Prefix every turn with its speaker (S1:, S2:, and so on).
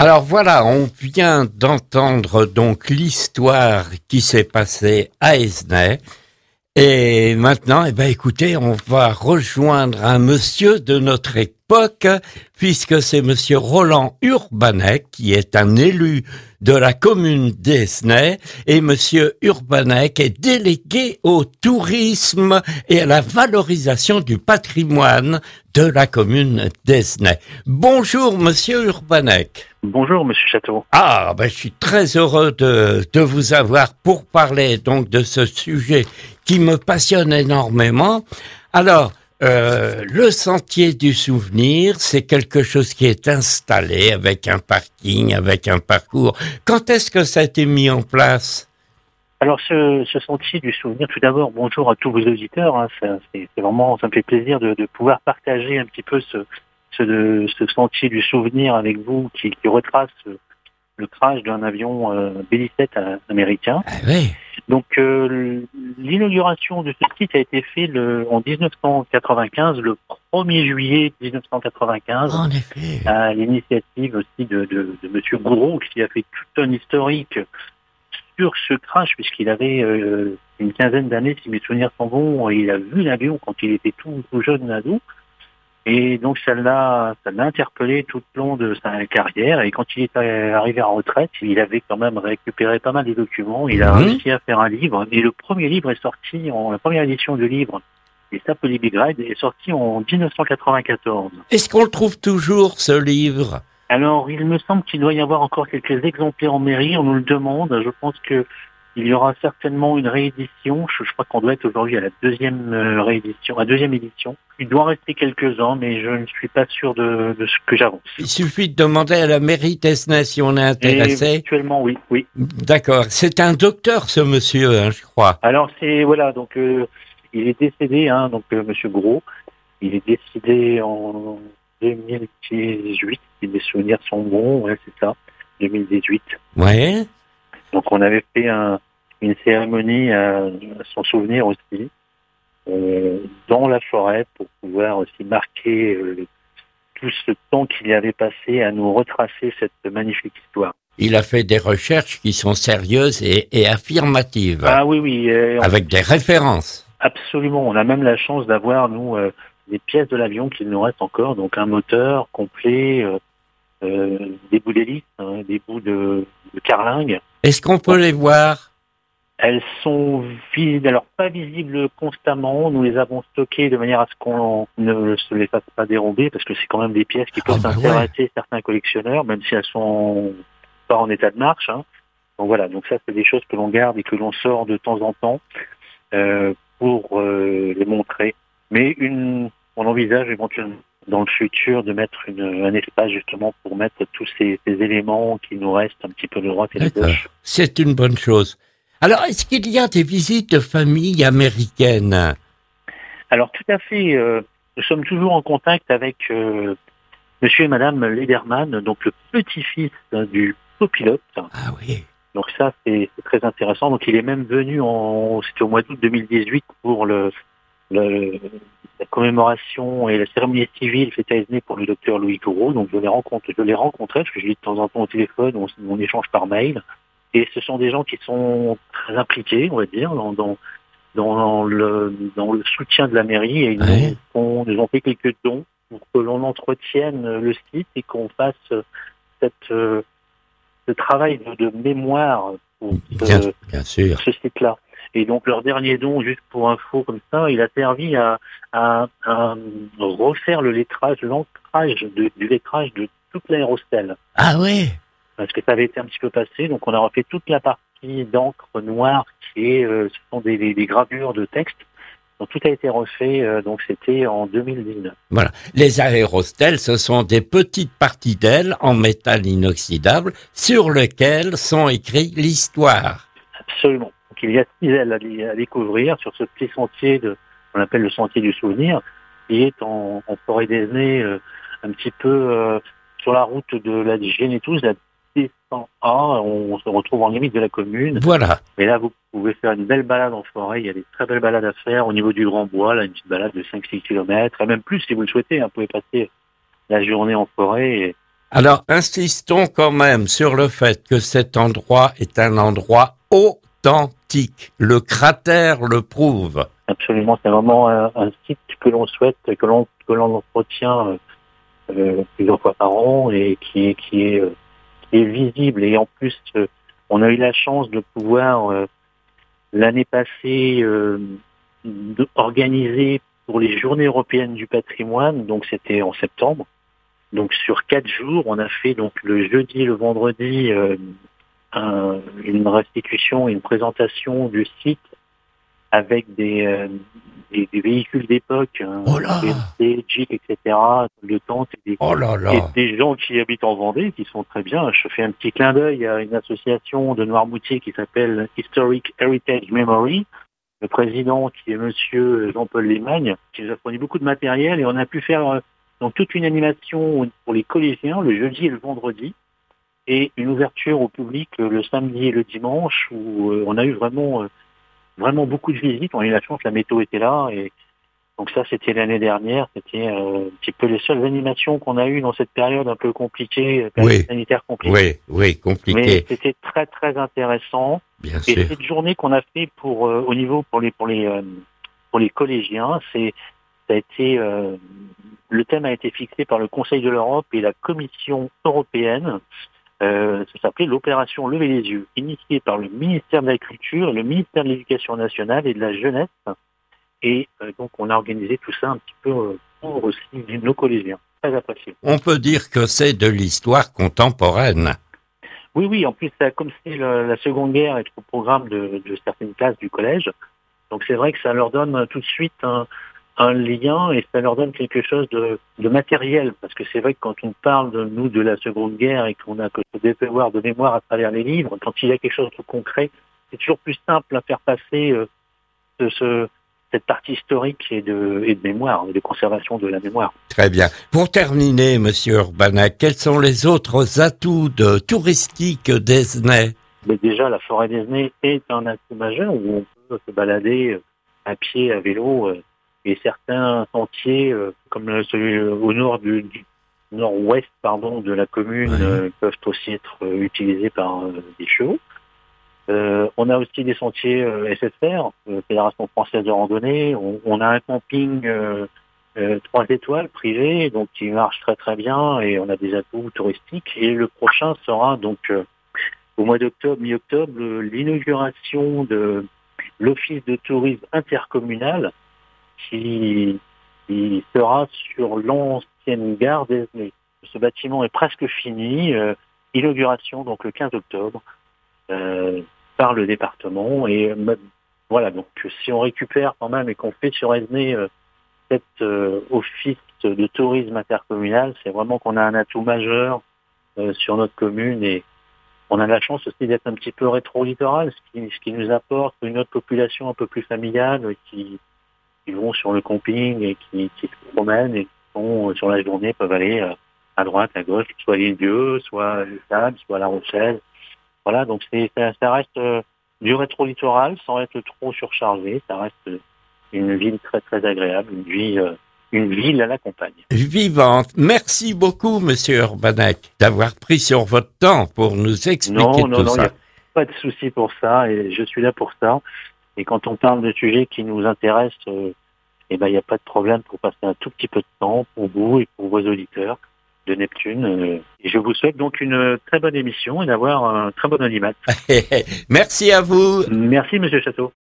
S1: Alors voilà, on vient d'entendre donc l'histoire qui s'est passée à Esnay. Et maintenant, écoutez, on va rejoindre un monsieur de notre époque, puisque c'est monsieur Roland Urbanek, qui est un élu de la commune d'Esnay, et monsieur Urbanek est délégué au tourisme et à la valorisation du patrimoine de la commune d'Esnay. Bonjour monsieur Urbanek.
S2: Bonjour, Monsieur Château.
S1: Je suis très heureux de vous avoir pour parler donc de ce sujet qui me passionne énormément. Alors, le sentier du souvenir, c'est quelque chose qui est installé avec un parking, avec un parcours. Quand est-ce que ça a été mis en place ?
S2: Alors, ce sentier du souvenir, tout d'abord, bonjour à tous vos auditeurs. C'est vraiment, ça me fait plaisir de pouvoir partager un petit peu ce sentier du souvenir avec vous qui retrace le crash d'un avion B-17 américain.
S1: Ah oui.
S2: Donc l'inauguration de ce site a été faite en 1995, le 1er juillet 1995,
S1: En effet.
S2: à l'initiative aussi de Monsieur Gouraud, qui a fait tout un historique sur ce crash, puisqu'il avait une quinzaine d'années, si mes souvenirs sont bons, et il a vu l'avion quand il était tout jeune ado. Et donc ça l'a interpellé tout le long de sa carrière. Et quand il est arrivé en retraite, il avait quand même récupéré pas mal de documents. Il a réussi à faire un livre. Et le premier livre est sorti, la première édition du livre, qui s'appelait Big Ride, est sorti en 1994.
S1: Est-ce qu'on le trouve toujours, ce livre ?
S2: Alors, il me semble qu'il doit y avoir encore quelques exemplaires en mairie. On nous le demande. Je pense que il y aura certainement une réédition. Je crois qu'on doit être aujourd'hui à la deuxième réédition, à deuxième édition. Il doit rester quelques-uns, mais je ne suis pas sûr de ce que j'avance.
S1: Il suffit de demander à la mairie d'Esnay si on est intéressé.
S2: Et actuellement, oui.
S1: D'accord. C'est un docteur, ce monsieur, je crois.
S2: Alors, donc, il est décédé, Monsieur Gros. Il est décédé en 2018, si mes souvenirs sont bons, ouais, c'est ça, 2018.
S1: Ouais.
S2: Donc on avait fait une cérémonie à son souvenir aussi, dans la forêt, pour pouvoir aussi marquer tout ce temps qu'il y avait passé à nous retracer cette magnifique histoire.
S1: Il a fait des recherches qui sont sérieuses et affirmatives.
S2: Ah oui.
S1: Avec des références.
S2: Absolument. On a même la chance d'avoir, nous, des pièces de l'avion qu'il nous reste encore, donc un moteur complet, des bouts d'hélice, des bouts de carlingue.
S1: Est-ce qu'on peut les voir ?
S2: Elles sont visibles, alors pas visibles constamment. Nous les avons stockées de manière à ce qu'on ne se les fasse pas dérober, parce que c'est quand même des pièces qui peuvent intéresser certains collectionneurs, même si elles sont pas en état de marche. Donc voilà, donc ça c'est des choses que l'on garde et que l'on sort de temps en temps pour les montrer. Mais on envisage éventuellement dans le futur de mettre un espace justement pour mettre tous ces éléments qui nous restent un petit peu de droite et de gauche.
S1: C'est une bonne chose. Alors, est-ce qu'il y a des visites de famille américaines ?
S2: Alors tout à fait. Nous sommes toujours en contact avec Monsieur et Madame Lederman, donc le petit-fils du copilote.
S1: Ah oui.
S2: Donc ça c'est très intéressant. Donc il est même venu c'était au mois d'août 2018 pour la commémoration et la cérémonie civile faite à Esnay pour le docteur Louis Gouraud. Donc je l'ai rencontré, parce que je l'ai de temps en temps au téléphone, on échange par mail. Et ce sont des gens qui sont très impliqués, on va dire, dans le soutien de la mairie. Et ils nous ont fait quelques dons pour que l'on entretienne le site et qu'on fasse ce travail de mémoire pour
S1: bien sûr.
S2: ce site-là. Et donc leur dernier don, juste pour info comme ça, il a servi à refaire l'ancrage du lettrage de toute l'aérostelle.
S1: Ah ouais.
S2: Parce que ça avait été un petit peu passé, donc on a refait toute la partie d'encre noire ce sont des gravures de texte. Donc tout a été refait, donc c'était en 2019.
S1: Voilà. Les aérostèles, ce sont des petites parties d'ailes en métal inoxydable sur lesquelles sont écrites l'histoire.
S2: Absolument. Donc il y a 6 ailes à découvrir sur ce petit sentier qu'on appelle le sentier du souvenir, qui est en forêt d'Esnay, un petit peu sur la route de la Génétouse, la D100A, on se retrouve en limite de la commune.
S1: Voilà.
S2: Et là, vous pouvez faire une belle balade en forêt, il y a des très belles balades à faire au niveau du Grand Bois, là, une petite balade de 5-6 km, et même plus si vous le souhaitez, vous pouvez passer la journée en forêt.
S1: Alors, insistons quand même sur le fait que cet endroit est un endroit authentique. Le cratère le prouve.
S2: Absolument, c'est vraiment un site que l'on souhaite, que l'on entretient plusieurs fois par an et qui est visible. Et en plus, on a eu la chance de pouvoir l'année passée organiser pour les Journées européennes du patrimoine. Donc c'était en septembre. Donc sur 4 jours, on a fait donc le jeudi et le vendredi une restitution et une présentation du site avec des véhicules d'époque,
S1: Oh là
S2: BMC, Jeep, etc. Le temps, et
S1: Oh là
S2: et
S1: là
S2: des gens qui habitent en Vendée, qui sont très bien. Je fais un petit clin d'œil à une association de Noirmoutier qui s'appelle Historic Heritage Memory. Le président, qui est monsieur Jean-Paul Lemagne, qui nous a fourni beaucoup de matériel, et on a pu faire donc toute une animation pour les collégiens le jeudi et le vendredi, et une ouverture au public le samedi et le dimanche, où on a eu vraiment beaucoup de visites. On a eu la chance, la météo était là, et donc ça, c'était l'année dernière. C'était un petit peu les seules animations qu'on a eues dans cette période un peu compliquée, période sanitaire compliquée.
S1: Oui, compliqué.
S2: Mais c'était très très intéressant.
S1: Bien
S2: Et
S1: sûr.
S2: cette journée qu'on a fait au niveau pour les collégiens, ça a été le thème a été fixé par le Conseil de l'Europe et la Commission européenne. Ça s'appelait l'opération Lever les yeux, initiée par le ministère de la Culture, le ministère de l'Éducation nationale et de la Jeunesse. Et donc on a organisé tout ça un petit peu pour aussi nos collégiens. Très apprécié.
S1: On peut dire que c'est de l'histoire contemporaine.
S2: Oui, en plus, comme c'est la Seconde Guerre est au programme de certaines classes du collège, donc c'est vrai que ça leur donne tout de suite un lien, et ça leur donne quelque chose de matériel, parce que c'est vrai que quand on parle de la Seconde Guerre et qu'on a que ce devoir de mémoire à travers les livres, quand il y a quelque chose de concret, c'est toujours plus simple à faire passer cette partie historique et de mémoire, de conservation de la mémoire.
S1: Très bien. Pour terminer, Monsieur Urbanac, quels sont les autres atouts touristiques d'Esnay?
S2: Mais déjà, la forêt d'Esnay est un atout majeur où on peut se balader à pied, à vélo, et certains sentiers, comme celui au nord du nord-ouest, de la commune, peuvent aussi être utilisés par des chevaux. On a aussi des sentiers SFR, Fédération Française de Randonnée. On a un camping 3 étoiles privé, donc qui marche très très bien, et on a des atouts touristiques. Et le prochain sera donc au mois d'octobre, mi-octobre, l'inauguration de l'Office de tourisme intercommunal qui sera sur l'ancienne gare d'Esnay. Ce bâtiment est presque fini. Inauguration donc le 15 octobre. Par le département, et voilà, donc si on récupère quand même et qu'on fait sur Esnay cet office de tourisme intercommunal, c'est vraiment qu'on a un atout majeur sur notre commune, et on a la chance aussi d'être un petit peu rétro-littoral, ce qui nous apporte une autre population un peu plus familiale qui vont sur le camping et qui se promènent, et qui sont, sur la journée, peuvent aller à droite, à gauche, soit à l'Île-Dieu, soit à l'Étable, soit à La Rochelle. Voilà, donc ça reste du rétro-littoral sans être trop surchargé. Ça reste une ville très très agréable, une ville à la campagne.
S1: Vivante. Merci beaucoup, Monsieur Urbanac, d'avoir pris sur votre temps pour nous expliquer tout ça.
S2: Il n'y a pas de souci pour ça, et je suis là pour ça. Et quand on parle de sujets qui nous intéressent, il n'y a pas de problème pour passer un tout petit peu de temps pour vous et pour vos auditeurs de Neptune. Et je vous souhaite donc une très bonne émission et d'avoir un très bon animateur.
S1: Merci à vous.
S2: Merci, Monsieur Château.